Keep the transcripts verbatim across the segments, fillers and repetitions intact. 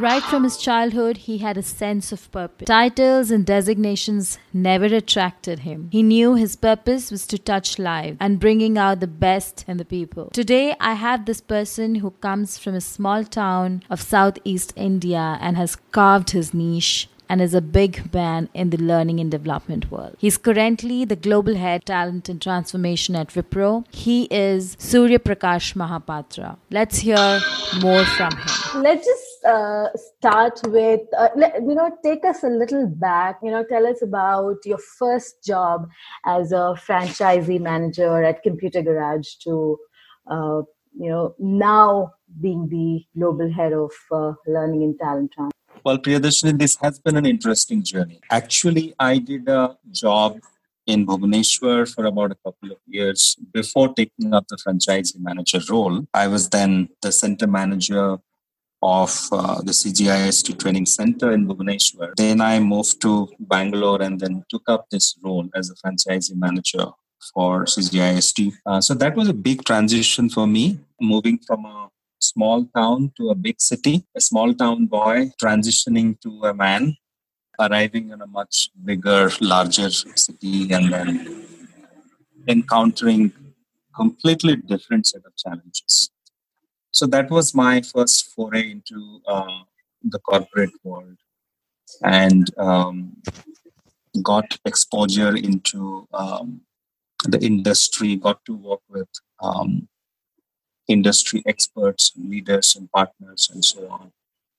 Right from his childhood, he had a sense of purpose. Titles and designations never attracted him. He knew his purpose was to touch lives and bringing out the best in the people. Today, I have this person who comes from a small town of Southeast India and has carved his niche and is a big man in the learning and development world. He's currently the global head talent and transformation at Wipro. He is Surya Prakash Mahapatra. Let's hear more from him. Let's just uh, start with, uh, let, you know, take us a little back, you know, tell us about your first job as a franchisee manager at Computer Garage to, uh, you know, now being the global head of uh, learning and talent transformation. Well, Priyadarshini, this has been an interesting journey. Actually, I did a job in Bhubaneswar for about a couple of years before taking up the franchisee manager role. I was then the center manager of uh, the C G I S T training center in Bhubaneswar. Then I moved to Bangalore and then took up this role as a franchisee manager for C G I S T. Uh, so that was a big transition for me, moving from a small town to a big city, a small town boy transitioning to a man, arriving in a much bigger, larger city, and then encountering completely different set of challenges. So that was my first foray into uh, the corporate world, and um, got exposure into um, the industry, got to work with um, industry experts, leaders, and partners, and so on.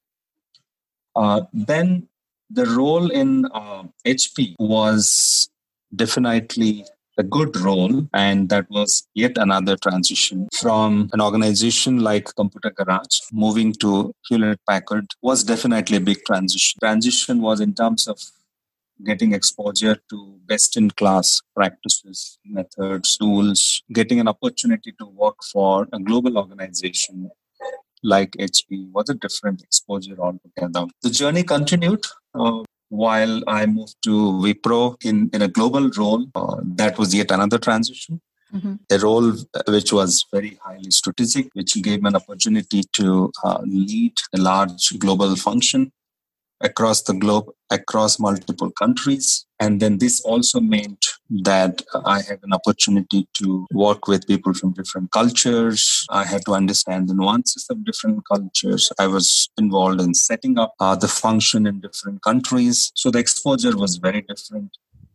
Uh, then the role in uh, H P was definitely a good role, and that was yet another transition from an organization like Computer Garage. Moving to Hewlett Packard was definitely a big transition. Transition was in terms of getting exposure to best-in-class practices, methods, tools, getting an opportunity to work for a global organization like H P was a different exposure altogether. The journey continued uh, while I moved to Wipro in, in a global role. Uh, that was yet another transition. Mm-hmm. A role which was very highly strategic, which gave me an opportunity to uh, lead a large global function across the globe, across multiple countries. And then this also meant that I had an opportunity to work with people from different cultures. I had to understand the nuances of different cultures. I was involved in setting up uh, the function in different countries. So the exposure was very different.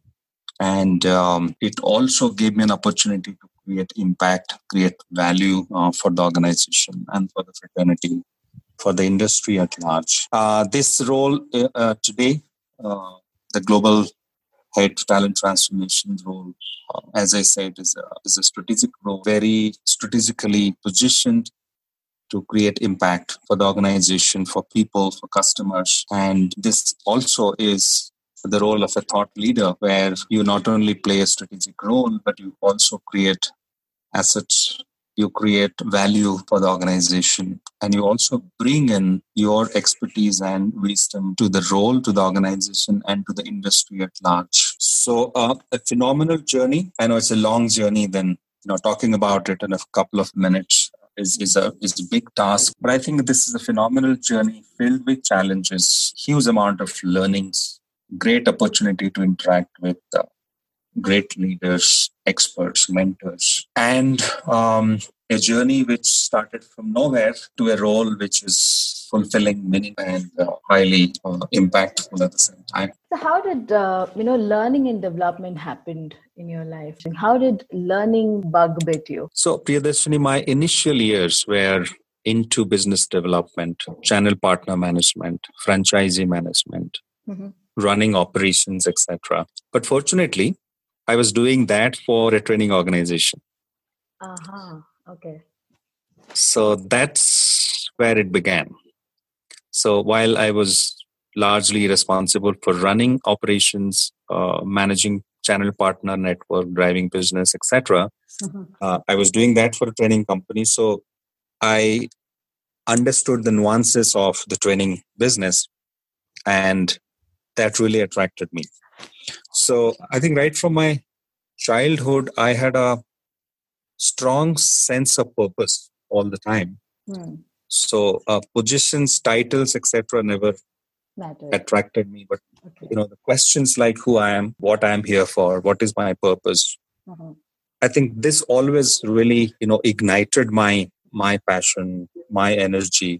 And um, it also gave me an opportunity to create impact, create value uh, for the organization and for the fraternity, for the industry at large. Uh, this role uh, today, uh, the global head talent transformation role, uh, as I said, is a, is a strategic role, very strategically positioned to create impact for the organization, for people, for customers. And this also is the role of a thought leader, where you not only play a strategic role, but you also create assets, you create value for the organization, and you also bring in your expertise and wisdom to the role, to the organization, and to the industry at large. So uh, a phenomenal journey. I know it's a long journey, then you know talking about it in a couple of minutes is, is, a, is a big task. But I think this is a phenomenal journey filled with challenges, huge amount of learnings, great opportunity to interact with uh, great leaders, experts, mentors, and um, a journey which started from nowhere to a role which is fulfilling, meaning, and uh, highly uh, impactful at the same time. So how did, uh, you know, learning and development happened in your life? How did learning bug bit you? So, Priyadarshini, my initial years were into business development, channel partner management, franchisee management, mm-hmm. running operations, et cetera. But fortunately, I was doing that for a training organization. Uh-huh. Okay. So that's where it began. So while I was largely responsible for running operations, uh, managing channel partner network, driving business, et cetera, mm-hmm. uh, I was doing that for a training company. So I understood the nuances of the training business, and that really attracted me. So I think right from my childhood, I had a strong sense of purpose all the time. Hmm. So uh, positions, titles, et cetera never Matters. attracted me. But Okay. you know, the questions like who I am, what I am here for, what is my purpose. Mhm. I think this always really, you know, ignited my my passion, my energy.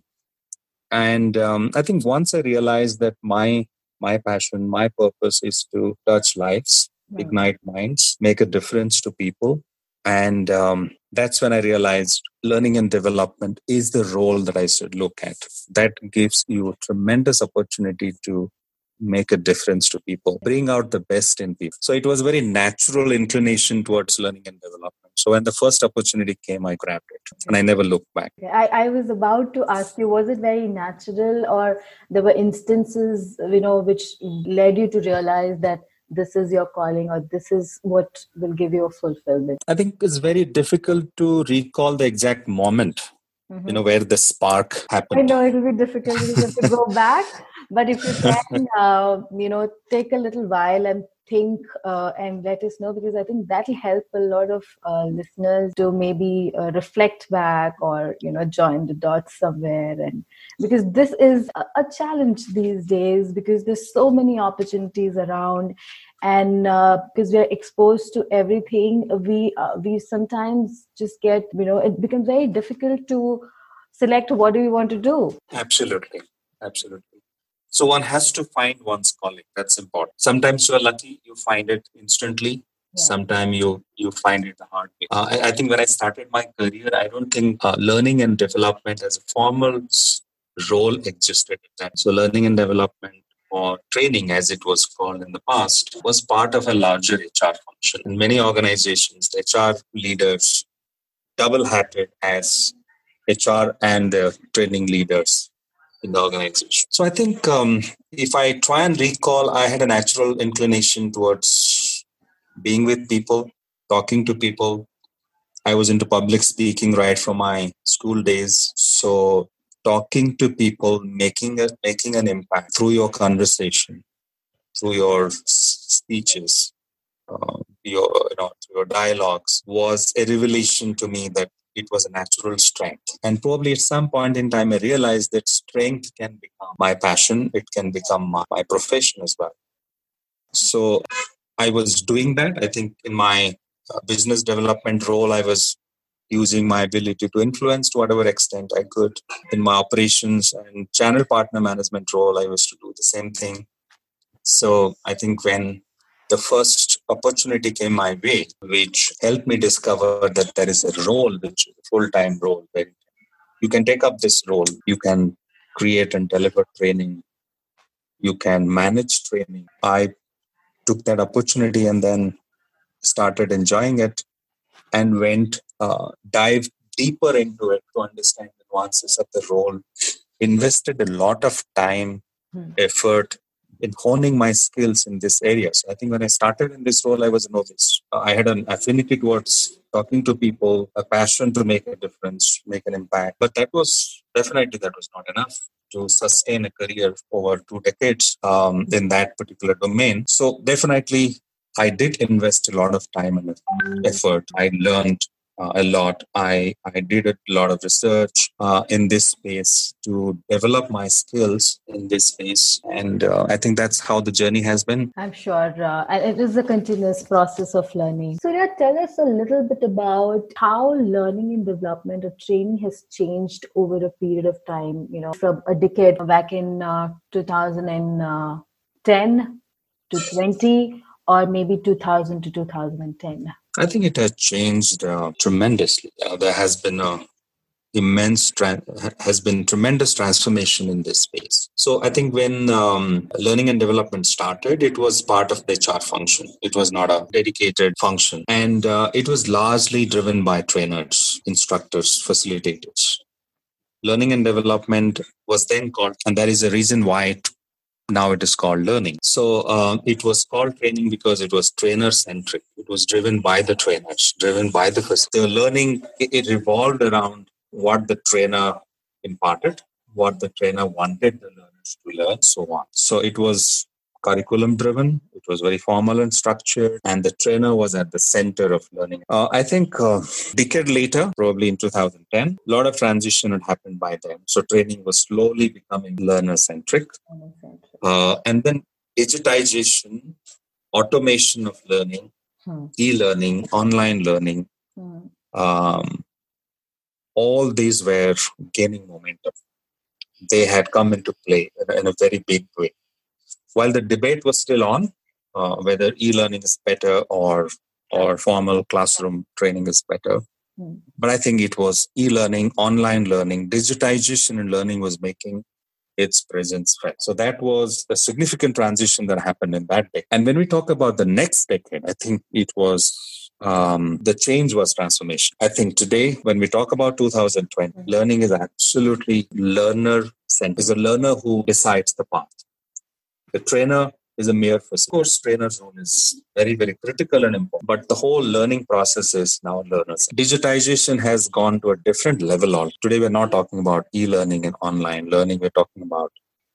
And um, I think once I realized that my my passion, my purpose is to touch lives, Right. ignite minds, make a difference to people. And um, that's when I realized learning and development is the role that I should look at. That gives you a tremendous opportunity to make a difference to people, bring out the best in people. So it was a very natural inclination towards learning and development. So when the first opportunity came, I grabbed it and I never looked back. Okay. I, I was about to ask you, was it very natural, or there were instances, you know, which led you to realize that this is your calling, or this is what will give you a fulfillment? I think it's very difficult to recall the exact moment, Mm-hmm. you know, where the spark happened. I know it will be difficult because you have to go back, but if you can, uh, you know, take a little while and think uh, and let us know, because I think that'll help a lot of uh, listeners to maybe uh, reflect back, or you know, join the dots somewhere. And because this is a, a challenge these days, because there's so many opportunities around, and uh, because we're exposed to everything, we uh, we sometimes just get, you know, it becomes very difficult to select what do we want to do. Absolutely. Absolutely. So one has to find one's calling. That's important. Sometimes you are lucky, you find it instantly. Yeah. Sometimes you you find it the hard way. Uh, I, I think when I started my career, I don't think uh, learning and development as a formal s- role existed at that. So learning and development, or training as it was called in the past, was part of a larger H R function. In many organizations, the H R leaders double-hatted as H R and the training leaders in the organization. So I think um, if I try and recall, I had a natural inclination towards being with people, talking to people. I was into public speaking right from my school days. So talking to people, making a making an impact through your conversation, through your speeches, uh, your you know your dialogues, was a revelation to me that it was a natural strength. And probably at some point in time, I realized that strength can become my passion. It can become my, my profession as well. So I was doing that. I think in my uh, business development role, I was using my ability to influence to whatever extent I could. In my operations and channel partner management role, I was to do the same thing. So I think when the first opportunity came my way, which helped me discover that there is a role, which is a full-time role, where you can take up this role, you can create and deliver training, you can manage training. I took that opportunity and then started enjoying it, and went uh, dive deeper into it to understand the nuances of the role. Invested a lot of time, Hmm. effort in honing my skills in this area. So I think when I started in this role, I was a novice. Uh, I had an affinity towards talking to people, a passion to make a difference, make an impact. But that was definitely that was not enough to sustain a career over two decades um, in that particular domain. So definitely, I did invest a lot of time and effort. I learned uh, a lot. I, I did a lot of research uh, in this space to develop my skills in this space. And uh, I think that's how the journey has been. I'm sure, uh, and it is a continuous process of learning. Surya, tell us a little bit about how learning and development or training has changed over a period of time, you know, from a decade back in uh, two thousand ten to twenty, or maybe two thousand to two thousand ten. I think it has changed uh, tremendously. Uh, there has been a immense tra- has been tremendous transformation in this space. So I think when um, learning and development started, it was part of the H R function. It was not a dedicated function, and uh, it was largely driven by trainers, instructors, facilitators. Learning and development was then called, and there is a reason why it, now it is called learning. So uh, it was called training because it was trainer centric. It was driven by the trainers, driven by the facilitators. The learning, it, it revolved around what the trainer imparted, what the trainer wanted the learners to learn, so on. So it was curriculum driven. It was very formal and structured, and the trainer was at the center of learning. Uh, I think a uh, decade later, probably in two thousand ten, a lot of transition had happened by then. So training was slowly becoming learner-centric. Uh, and then digitization, automation of learning, hmm. e-learning, online learning, hmm. um, all these were gaining momentum. They had come into play in, in a very big way. While the debate was still on, uh, whether e-learning is better or or formal classroom training is better, hmm. but I think it was e-learning, online learning, digitization in learning was making its presence felt. So that was a significant transition that happened in that decade. And when we talk about the next decade, I think it was um, the change was transformation. I think today, when we talk about two thousand twenty, mm-hmm. learning is absolutely learner-centered. It's a learner who decides the path. The trainer is a mere first. Of course, trainer's role is very, very critical and important, but the whole learning process is now learners. Digitization has gone to a different level. Today, we're not talking about e-learning and online learning. We're talking about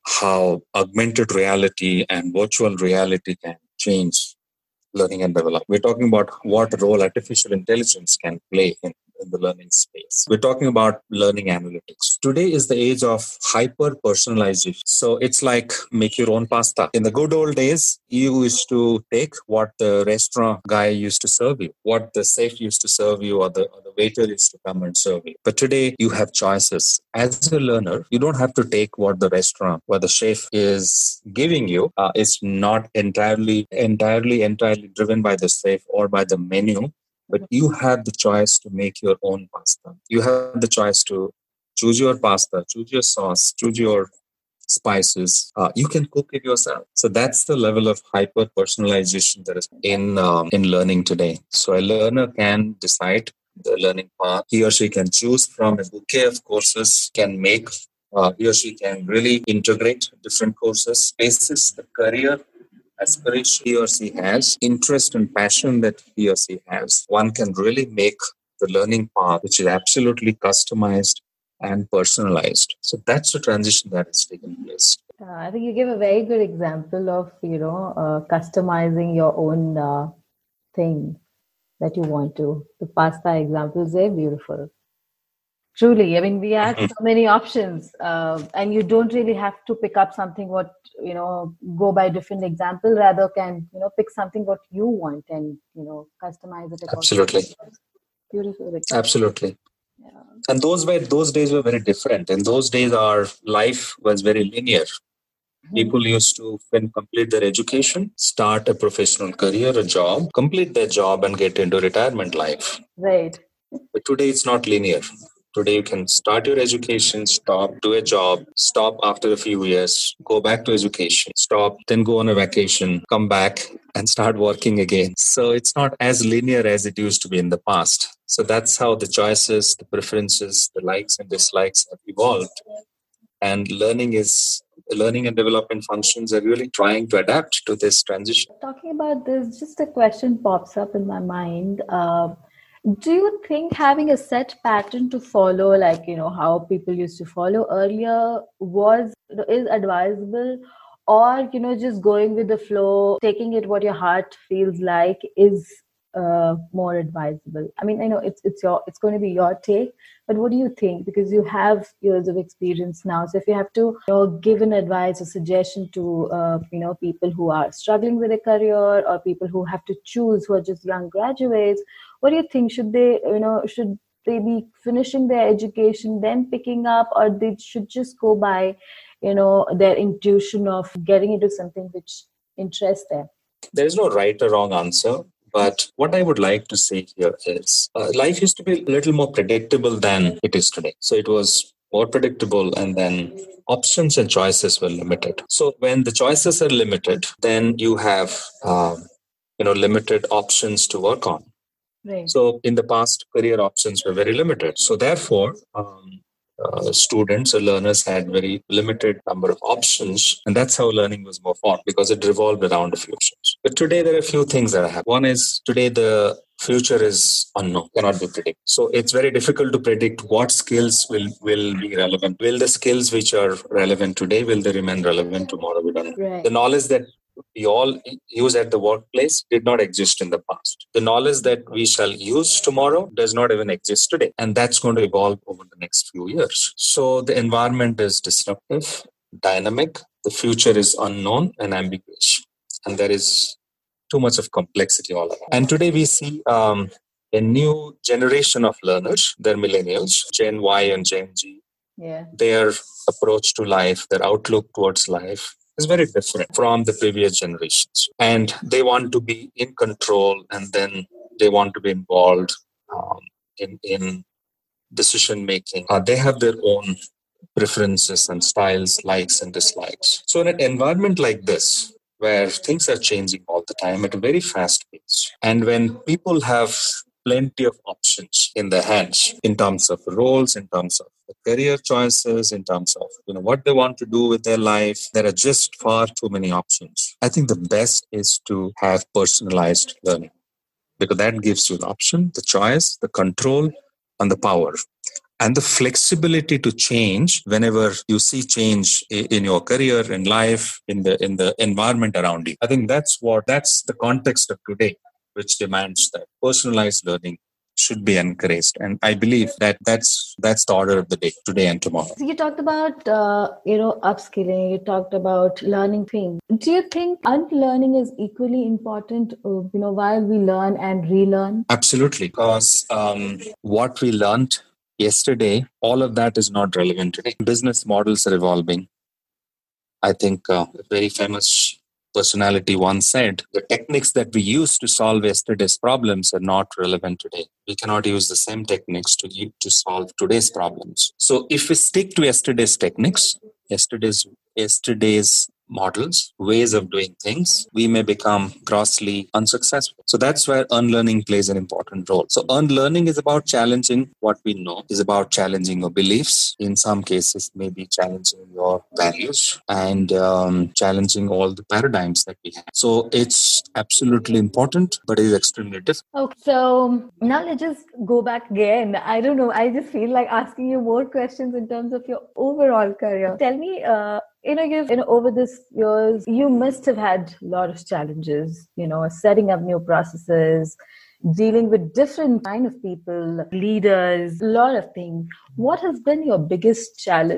how augmented reality and virtual reality can change learning and development. We're talking about what role artificial intelligence can play in, in the learning space. We're talking about learning analytics. Today is the age of hyper personalization. So it's like make your own pasta. In the good old days, you used to take what the restaurant guy used to serve you, what the chef used to serve you, or the, or the waiter used to come and serve you. But today you have choices. As a learner, you don't have to take what the restaurant, what the chef is giving you. Uh, it's not entirely, entirely, entirely driven by the chef or by the menu. But you have the choice to make your own pasta. You have the choice to choose your pasta, choose your sauce, choose your spices. Uh, you can cook it yourself. So that's the level of hyper personalization that is in um, in learning today. So a learner can decide the learning path. He or she can choose from a bouquet of courses. Can make uh, he or she can really integrate different courses. Basis the career aspiration he or she has, interest and passion that he or she has, one can really make the learning path, which is absolutely customized and personalized. So that's the transition that has taken place. Uh, I think you give a very good example of, you know, uh, customizing your own uh, thing that you want to. The pasta example is very beautiful. Truly, I mean, we have so many options, uh, and you don't really have to pick up something what, you know, go by different example, rather can, you know, pick something what you want and, you know, customize it. Absolutely. Beautiful. Absolutely. Yeah. And those were, those days were very different. In those days, our life was very linear. Mm-hmm. People used to when complete their education, start a professional career, a job, complete their job and get into retirement life. Right. But today it's not linear. Today, you can start your education, stop, do a job, stop after a few years, go back to education, stop, then go on a vacation, come back and start working again. So it's not as linear as it used to be in the past. So that's how the choices, the preferences, the likes and dislikes have evolved. And learning is learning and development functions are really trying to adapt to this transition. Talking about this, just a question pops up in my mind. Uh, Do you think having a set pattern to follow, like, you know, how people used to follow earlier, was is advisable, or, you know, just going with the flow, taking it what your heart feels like is uh, more advisable? I mean, I know it's it's your it's going to be your take, but what do you think? Because you have years of experience now, so if you have to, you know, give an advice or suggestion to uh, you know, people who are struggling with a career or people who have to choose, who are just young graduates, what do you think? Should they, you know, should they be finishing their education, then picking up, or they should just go by, you know, their intuition of getting into something which interests them? There is no right or wrong answer. But what I would like to say here is uh, life used to be a little more predictable than it is today. So it was more predictable, and then options and choices were limited. So when the choices are limited, then you have, um, you know, limited options to work on. Right. So in the past, career options were very limited. So therefore, um, uh, students or learners had very limited number of options. And that's how learning was more formed, because it revolved around a few options. But today, there are a few things that happen. One is today, the future is unknown, cannot be predicted. So it's very difficult to predict what skills will, will be relevant. Will the skills which are relevant today, will they remain relevant tomorrow? We don't know. Right. The knowledge that we all use at the workplace did not exist in the past. The knowledge that we shall use tomorrow does not even exist today. And that's going to evolve over the next few years. So the environment is disruptive, dynamic. The future is unknown and ambiguous. And there is too much of complexity all around. And today we see um, a new generation of learners. They're millennials, Gen Y and Gen Z. Yeah. Their approach to life, their outlook towards life is very different from the previous generations. And they want to be in control, and then they want to be involved um, in, in decision making. Uh, they have their own preferences and styles, likes and dislikes. So in an environment like this, where things are changing all the time at a very fast pace, and when people have plenty of options in their hands in terms of roles, in terms of career choices, in terms of you know what they want to do with their life, there are just far too many options. I think the best is to have personalized learning, because that gives you the option, the choice, the control, and the power, and the flexibility to change whenever you see change in your career, in life, in the in the environment around you. I think that's what that's the context of today, which demands that personalized learning should be encouraged. And I believe that that's that's the order of the day, today and tomorrow. So you talked about uh, you know upskilling. You talked about learning things. Do you think unlearning is equally important? Uh, you know, while we learn and relearn. Absolutely, because um, what we learned yesterday, all of that is not relevant today. Business models are evolving. I think uh, a very famous personality once said, the techniques that we used to solve yesterday's problems are not relevant today. We cannot use the same techniques to, to solve today's problems. So if we stick to yesterday's techniques, yesterday's yesterday's models, ways of doing things, we may become grossly unsuccessful. So that's where unlearning plays an important role. So unlearning is about challenging what we know, is about challenging your beliefs. In some cases, maybe challenging your values and um, challenging all the paradigms that we have. So it's absolutely important, but it is extremely difficult. Okay, so now let's just go back again. I don't know. I just feel like asking you more questions in terms of your overall career. Tell me, uh, you know, you've, you know, over this years, you must have had a lot of challenges, you know, setting up new processes, dealing with different kind of people, leaders, a lot of things. What has been your biggest challenge?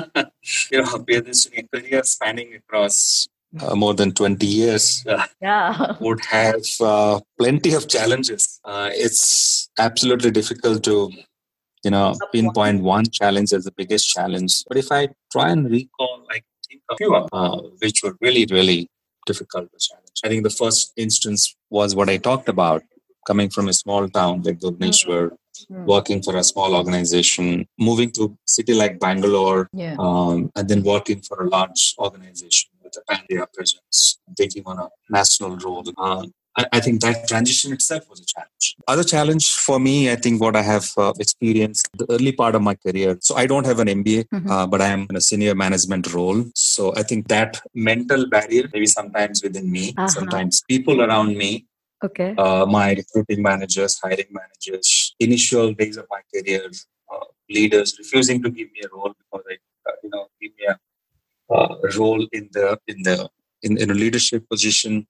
You know, we have this career spanning across uh, more than twenty years. Uh, yeah. Would have uh, plenty of challenges. Uh, it's absolutely difficult to you know, pinpoint one challenge as the biggest challenge. But if I try and recall, I think of a few uh, which were really, really difficult to challenge. I think the first instance was what I talked about, coming from a small town like Bhubaneswar, mm-hmm. working for a small organization, moving to a city like Bangalore, yeah. um, and then working for a large organization with a pan-India presence, taking on a national role. Uh, I think that transition itself was a challenge. Other challenge for me, I think what I have uh, experienced the early part of my career. So I don't have an M B A, mm-hmm. uh, but I am in a senior management role. So I think that mental barrier, maybe sometimes within me, uh-huh. sometimes people around me, okay, uh, my recruiting managers, hiring managers, initial days of my career, uh, leaders refusing to give me a role because I, uh, you know, give me a uh, role in the in the in, in a leadership position.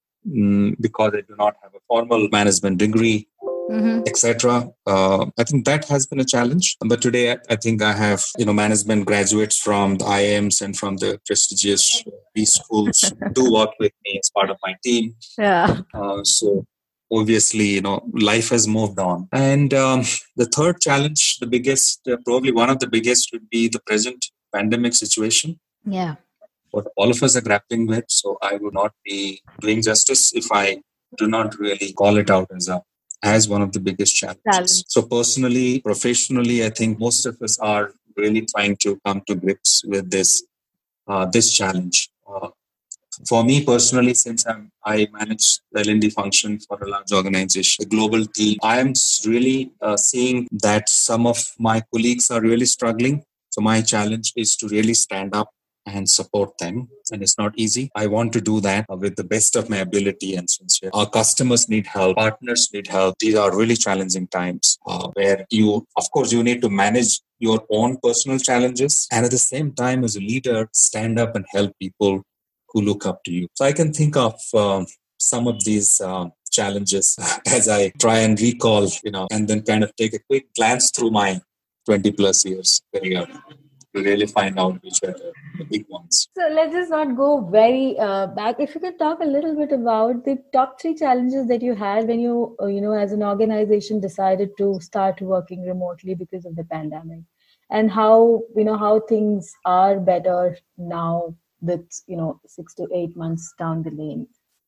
Mm, because I do not have a formal management degree, mm-hmm. et cetera. Uh, I think that has been a challenge. But today, I think I have you know management graduates from the I I Ms and from the prestigious B schools do work with me as part of my team. Yeah. Uh, so obviously, you know, life has moved on. And um, the third challenge, the biggest, uh, probably one of the biggest, would be the present pandemic situation. Yeah. What all of us are grappling with. So I would not be doing justice if I do not really call it out as a as one of the biggest challenges. Challenge. So personally, professionally, I think most of us are really trying to come to grips with this uh, this challenge. Uh, for me personally, since I'm, I manage the L and D function for a large organization, a global team, I am really uh, seeing that some of my colleagues are really struggling. So my challenge is to really stand up and support them. And it's not easy. I want to do that with the best of my ability and sincere. Our customers need help. Partners need help. These are really challenging times uh, where you, of course, you need to manage your own personal challenges. And at the same time, as a leader, stand up and help people who look up to you. So I can think of um, some of these uh, challenges as I try and recall, you know, and then kind of take a quick glance through my twenty plus years career to really find out which are the, the big ones. So let's just not go very uh, back. If you could talk a little bit about the top three challenges that you had when you, uh, you know, as an organization decided to start working remotely because of the pandemic, and how, you know, how things are better now with, you know, six to eight months down the lane.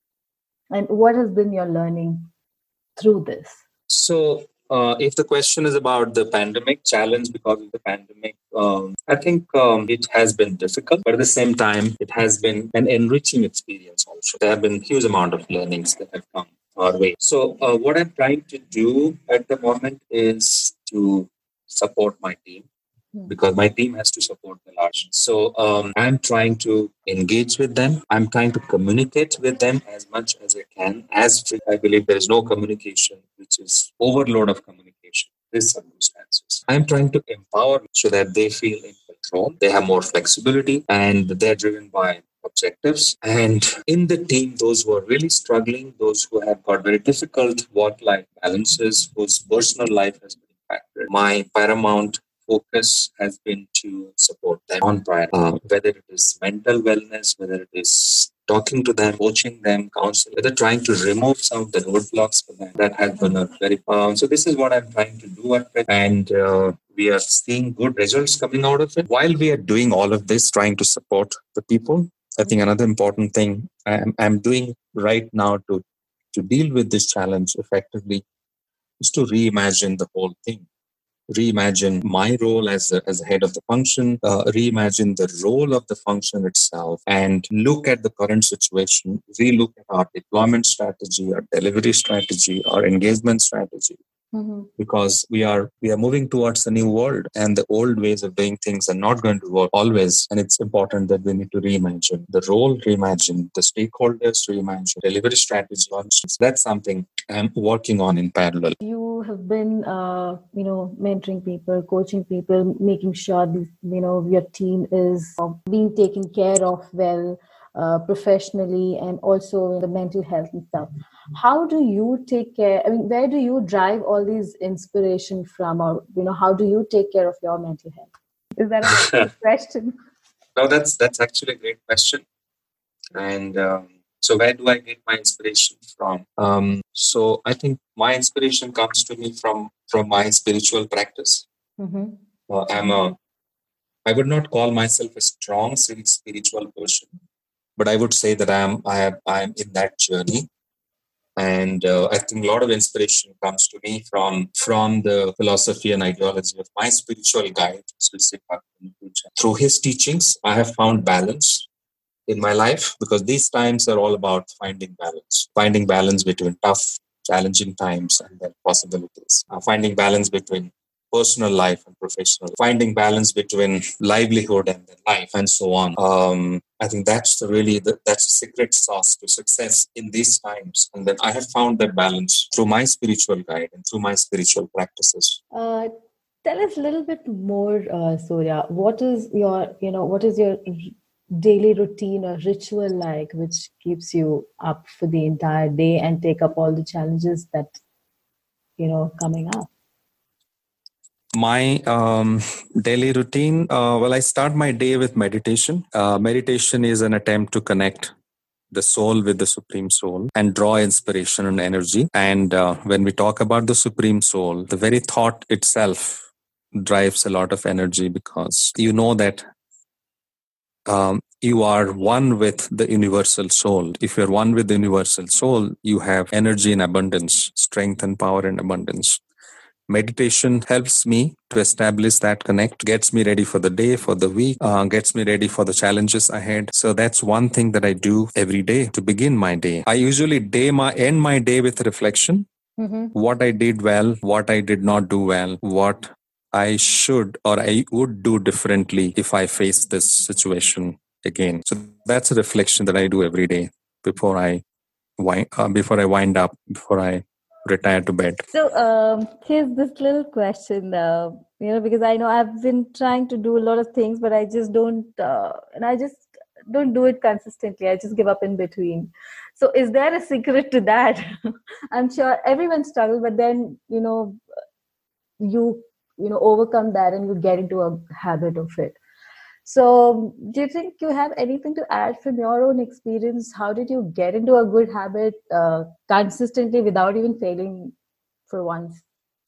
And what has been your learning through this? So, uh, if the question is about the pandemic challenge because of the pandemic, um, I think um, it has been difficult, but at the same time, it has been an enriching experience also. There have been huge amount of learnings that have come our way. So, uh, what I'm trying to do at the moment is to support my team, because my team has to support the large. So um, I'm trying to engage with them. I'm trying to communicate with them as much as I can. As I believe there is no communication, which is overload of communication. These circumstances. I'm trying to empower them so that they feel in control. They have more flexibility and they're driven by objectives. And in the team, those who are really struggling, those who have got very difficult work-life balances, whose personal life has been impacted, my paramount focus has been to support them on prior, uh, whether it is mental wellness, whether it is talking to them, coaching them, counseling, whether trying to remove some of the roadblocks for them. That has been a very um, so this is what I'm trying to do at it, and uh, we are seeing good results coming out of it. While we are doing all of this, trying to support the people, I think another important thing I'm, I'm doing right now to to deal with this challenge effectively is to reimagine the whole thing. Reimagine my role as a, as a head of the function, uh, reimagine the role of the function itself, and look at the current situation, relook at our deployment strategy, our delivery strategy, our engagement strategy. Mm-hmm. Because we are we are moving towards a new world, and the old ways of doing things are not going to work always. And it's important that we need to reimagine the role, reimagine the stakeholders, reimagine delivery strategy. That's something I'm working on in parallel. You have been, uh, you know, mentoring people, coaching people, making sure these, you know, your team is being taken care of well, uh, professionally, and also the mental health and stuff. How do you take care? I mean, where do you drive all these inspiration from, or you know, how do you take care of your mental health? Is that a good question? No, that's that's actually a great question. And um, so, where do I get my inspiration from? Um, so, I think my inspiration comes to me from from my spiritual practice. Mm-hmm. Uh, I'm a I would not call myself a strong spiritual person, but I would say that I'm I am I'm in that journey. And uh, I think a lot of inspiration comes to me from from the philosophy and ideology of my spiritual guide, Sri Siddhartha. Through his teachings, I have found balance in my life, because these times are all about finding balance, finding balance between tough, challenging times and then possibilities, uh, finding balance between personal life and professional, finding balance between livelihood and then life, and so on. Um, I think that's the really the, that's the secret sauce to success in these times, and then I have found that balance through my spiritual guide and through my spiritual practices. Uh, tell us a little bit more, uh, Surya. What is your, you know, what is your daily routine or ritual like, which keeps you up for the entire day and take up all the challenges that, you know, coming up? My um, daily routine, uh, well, I start my day with meditation. Uh, meditation is an attempt to connect the soul with the Supreme Soul and draw inspiration and energy. And uh, when we talk about the Supreme Soul, the very thought itself drives a lot of energy, because you know that um, you are one with the universal soul. If you're one with the universal soul, you have energy in abundance, strength and power in abundance. Meditation helps me to establish that connect, gets me ready for the day, for the week, uh, gets me ready for the challenges ahead. So that's one thing that I do every day to begin my day. I usually day my end my day with reflection. Mm-hmm. What I did well, what I did not do well, what I should or I would do differently if I face this situation again. So that's a reflection that I do every day before I wind, uh, before I wind up, before I retire to bed. So um, here's this little question, uh, you know, because I know I've been trying to do a lot of things, but I just don't, uh, and I just don't do it consistently. I just give up in between. So is there a secret to that? I'm sure everyone struggles, but then, you know, you, you know, overcome that and you get into a habit of it. So do you think you have anything to add from your own experience? How did you get into a good habit uh, consistently without even failing for once?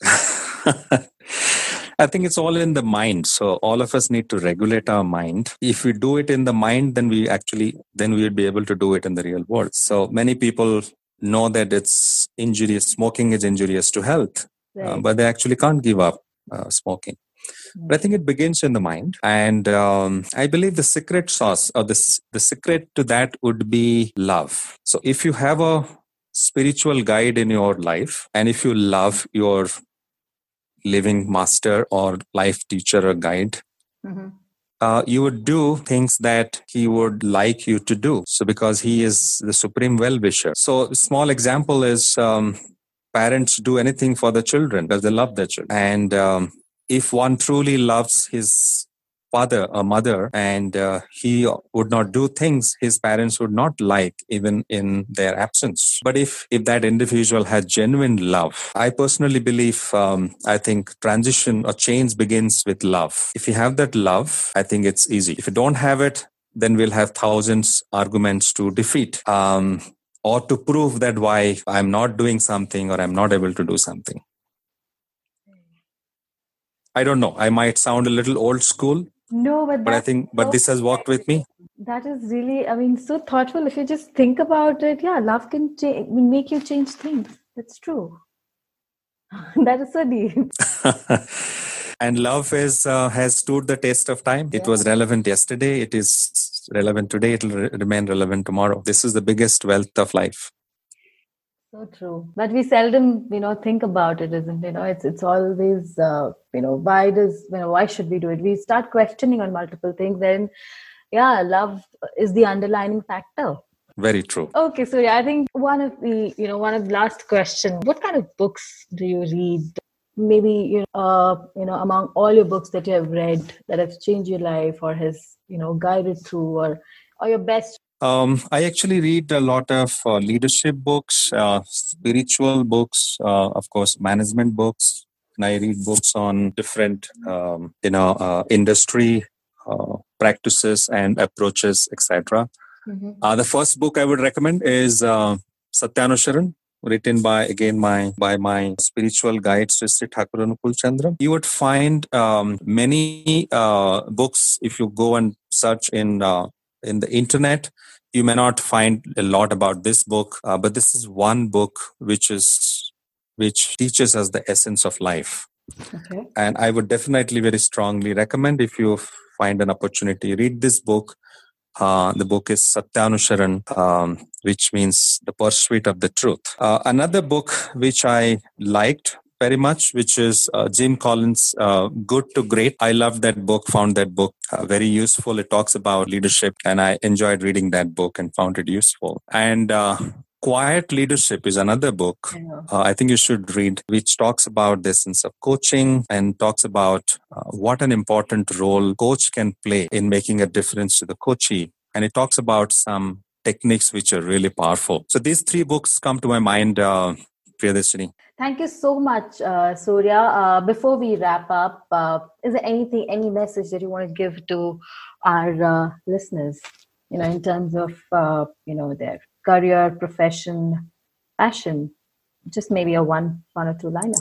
I think it's all in the mind. So all of us need to regulate our mind. If we do it in the mind, then we actually, then we would be able to do it in the real world. So many people know that it's injurious. Smoking is injurious to health, right. uh, but they actually can't give up uh, smoking. Mm-hmm. But I think it begins in the mind. And um, I believe the secret sauce or the, the secret to that would be love. So if you have a spiritual guide in your life, and if you love your living master or life teacher or guide, mm-hmm. uh, you would do things that he would like you to do. So because he is the supreme well-wisher. So a small example is um, parents do anything for the children because they love their children. And um, if one truly loves his father or mother and uh, he would not do things his parents would not like even in their absence. But if if that individual has genuine love, I personally believe, um, I think transition or change begins with love. If you have that love, I think it's easy. If you don't have it, then we'll have thousands arguments to defeat um, or to prove that why I'm not doing something or I'm not able to do something. I don't know. I might sound a little old school. No, but, but I think, but so this has worked with me. That is really, I mean, so thoughtful. If you just think about it, yeah, love can cha- make you change things. That's true. That is so deep. And love is uh, has stood the test of time. It yeah. was relevant yesterday. It is relevant today. It will re- remain relevant tomorrow. This is the biggest wealth of life. So true, but we seldom, you know, think about it, isn't it? You know, it's it's always, uh, you know, why does, you know, why should we do it? We start questioning on multiple things. Then, yeah, love is the underlying factor. Very true. Okay, so yeah, I think one of the, you know, one of the last question: what kind of books do you read? Maybe you know, uh, you know, among all your books that you have read that have changed your life or has, you know, guided through, or or your best. Um, I actually read a lot of uh, leadership books, uh, spiritual books, uh, of course, management books. And I read books on different, um, you know, uh, industry uh, practices and approaches, et cetera. Mm-hmm. Uh, the first book I would recommend is uh, Satyanusaran, written by again my by my spiritual guide Sri Sri Thakur Anukul Chandra. You would find um, many uh, books if you go and search in. Uh, in the internet. You may not find a lot about this book, uh, but this is one book which is which teaches us the essence of life. Okay. And I would definitely very strongly recommend, if you find an opportunity, read this book. Uh, the book is Satyanusaran, um, which means the pursuit of the truth. Uh, another book which I liked very much, which is uh, Jim Collins' uh, Good to Great. I loved that book, found that book uh, very useful. It talks about leadership, and I enjoyed reading that book and found it useful. And uh, Quiet Leadership is another book uh, I think you should read, which talks about the essence of coaching and talks about uh, what an important role coach can play in making a difference to the coachee. And it talks about some techniques which are really powerful. So these three books come to my mind, uh, Priyadarshini. Thank you so much, uh, Surya. Uh, before we wrap up, uh, is there anything, any message that you want to give to our uh, listeners, you know, in terms of, uh, you know, their career, profession, passion? Just maybe a one, one or two liner.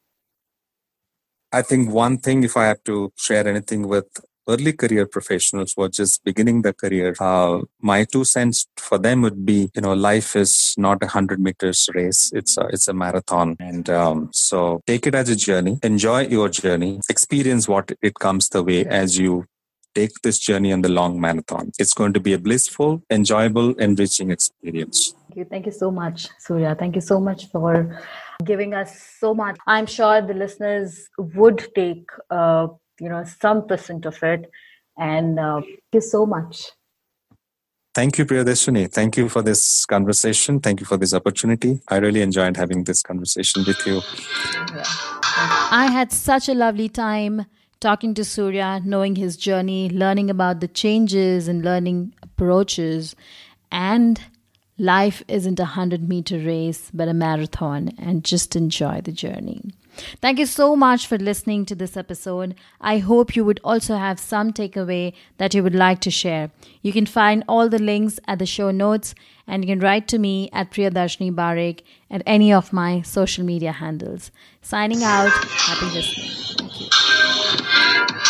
I think one thing, if I have to share anything with early career professionals who are just beginning their career, uh, my two cents for them would be, you know, life is not a hundred meters race. It's a, it's a marathon. And um, so take it as a journey, enjoy your journey, experience what it comes the way as you take this journey on the long marathon. It's going to be a blissful, enjoyable, enriching experience. Thank you. Thank you so much, Surya. Thank you so much for giving us so much. I'm sure the listeners would take, uh, you know, some percent of it. And uh, thank you so much. Thank you, Priyadarshini. Thank you for this conversation. Thank you for this opportunity. I really enjoyed having this conversation with you. I had such a lovely time talking to Surya, knowing his journey, learning about the changes and learning approaches. And life isn't a hundred meter race, but a marathon, and just enjoy the journey. Thank you so much for listening to this episode. I hope you would also have some takeaway that you would like to share. You can find all the links at the show notes, and you can write to me at Priyadarshini Barik at any of my social media handles. Signing out. Happy listening. Thank you.